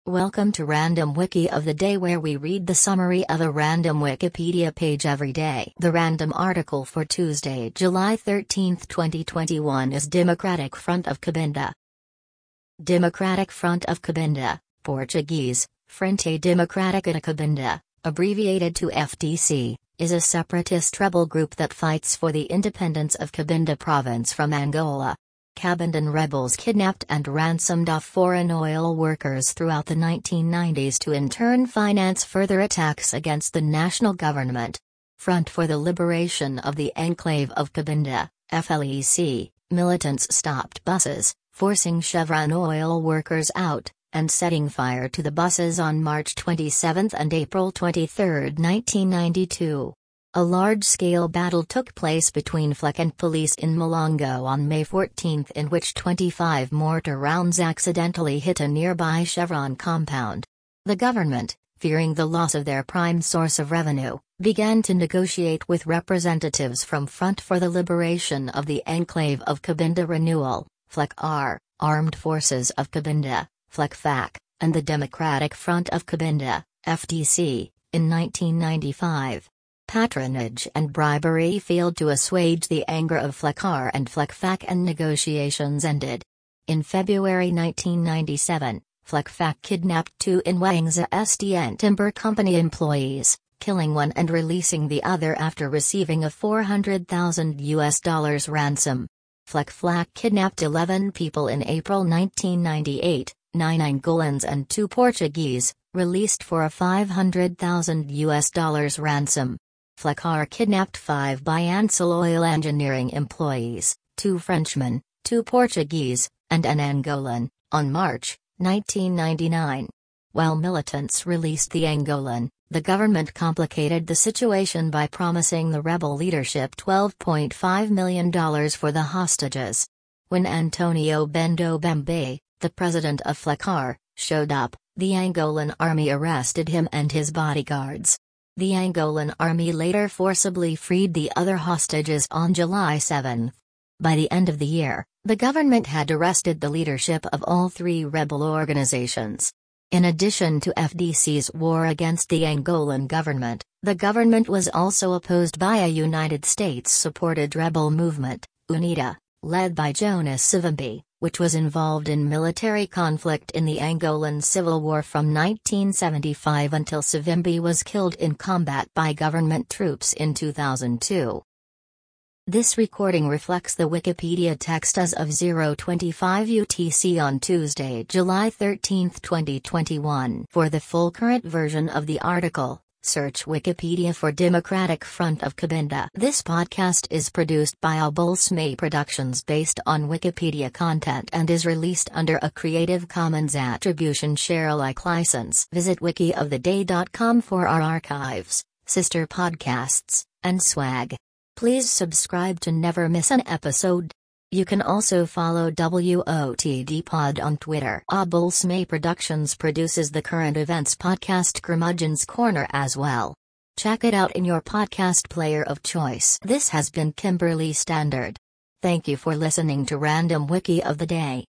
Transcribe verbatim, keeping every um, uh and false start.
Welcome to Random Wiki of the Day, where we read the summary of a random Wikipedia page every day. The random article for Tuesday, July thirteenth, twenty twenty-one is Democratic Front of Cabinda. Democratic Front of Cabinda, Portuguese, Frente Democrática de Cabinda, abbreviated to F D C, is a separatist rebel group that fights for the independence of Cabinda province from Angola. Cabindan rebels kidnapped and ransomed off foreign oil workers throughout the nineteen nineties to in turn finance further attacks against the national government. Front for the Liberation of the Enclave of Cabinda, F L E C, militants stopped buses, forcing Chevron oil workers out, and setting fire to the buses on March twenty-seventh and April twenty-third, nineteen ninety-two. A large-scale battle took place between F L E C and police in Molongo on May fourteenth, in which twenty-five mortar rounds accidentally hit a nearby Chevron compound. The government, fearing the loss of their prime source of revenue, began to negotiate with representatives from Front for the Liberation of the Enclave of Cabinda Renewal, F L E C R, Armed Forces of Cabinda, F L E C F A C, and the Democratic Front of Cabinda, F D C, in nineteen ninety-five. Patronage and bribery failed to assuage the anger of F L E C R and F L E C F A C, and negotiations ended. In February nineteen ninety-seven, F L E C F A C kidnapped two Inwangsa S D N Timber Company employees, killing one and releasing the other after receiving a four hundred thousand U S dollars ransom. F L E C F A C kidnapped eleven people in April nineteen ninety-eight, nine Angolans and two Portuguese, released for a five hundred thousand U S dollars ransom. F L E C R kidnapped five Biancil Oil Engineering employees, two Frenchmen, two Portuguese, and an Angolan, on March nineteen ninety-nine. While militants released the Angolan, the government complicated the situation by promising the rebel leadership twelve point five million dollars for the hostages. When Antonio Bento Bembe, the president of F L E C R, showed up, the Angolan army arrested him and his bodyguards. The Angolan army later forcibly freed the other hostages on July seventh. By the end of the year, the government had arrested the leadership of all three rebel organizations. In addition to F D C's war against the Angolan government, the government was also opposed by a United States-supported rebel movement, UNITA, led by Jonas Savimbi, which was involved in military conflict in the Angolan Civil War from nineteen seventy-five until Savimbi was killed in combat by government troops in two thousand two. This recording reflects the Wikipedia text as of zero twenty-five U T C on Tuesday, July thirteenth, twenty twenty-one. For the full current version of the article, search Wikipedia for Democratic Front of Cabinda. This podcast is produced by Abulsme Productions based on Wikipedia content and is released under a Creative Commons Attribution Share Alike license. Visit wiki of the day dot com for our archives, sister podcasts, and swag. Please subscribe to never miss an episode. You can also follow W O T D Pod on Twitter. Abulsme Productions produces the current events podcast Curmudgeon's Corner as well. Check it out in your podcast player of choice. This has been Kimberly Standard. Thank you for listening to Random Wiki of the Day.